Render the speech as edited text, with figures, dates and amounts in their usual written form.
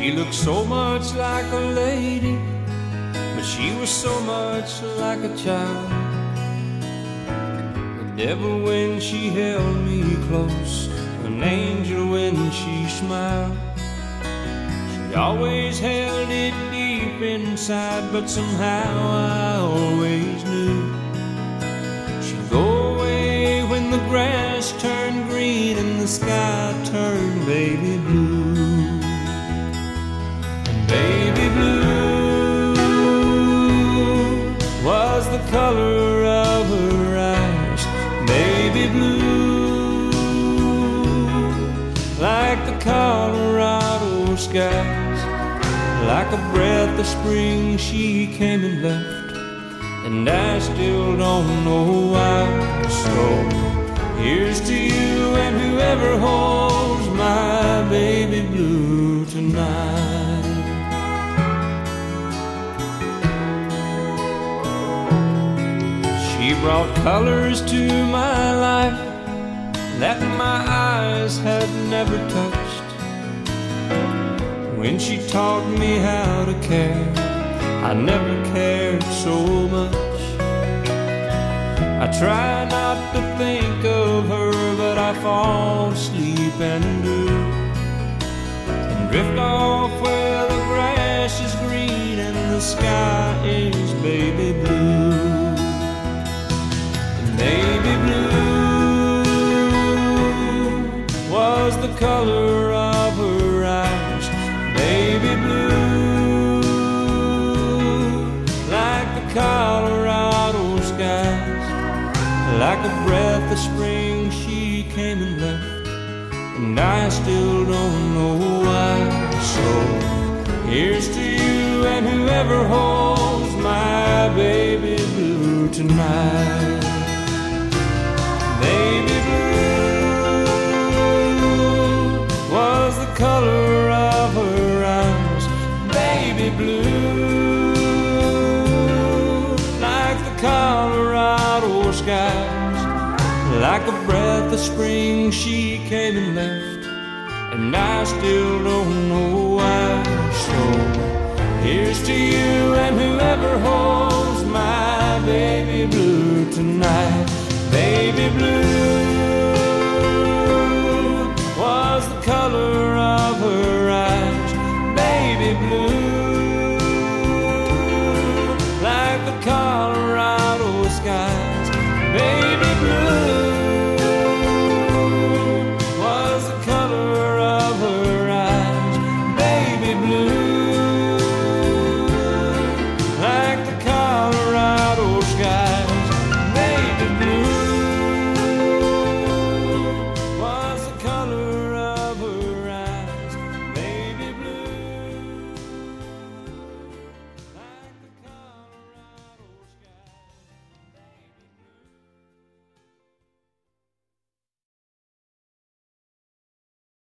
She looked so much like a lady, but she was so much like a child. The devil when she held me close, an angel when she smiled. She always held it deep inside, but somehow I always knew she'd go away when the grass turned green and the sky turned baby blue. And baby blue was the color of her eyes. Baby blue, like the Colorado skies. Like a breath of spring she came and left, and I still don't know why. So here's to you and whoever holds my baby blue tonight. She brought colors to my life that my eyes had never touched. When she taught me how to care, I never cared so much. I try not to think of her, but I fall asleep and do, and drift off where the grass is green and the sky is baby blue. And baby blue was the color of her eyes. Baby blue, like the Colorado skies. Like a breath of spring she came and left, and I still don't know why. So here's to you and whoever holds my baby blue tonight. Baby blue was the color of her eyes. Baby blue, like the Colorado skies. Like a breath of spring she came and left, and I still don't know why. So here's to you and whoever holds my baby blue tonight. Baby blue.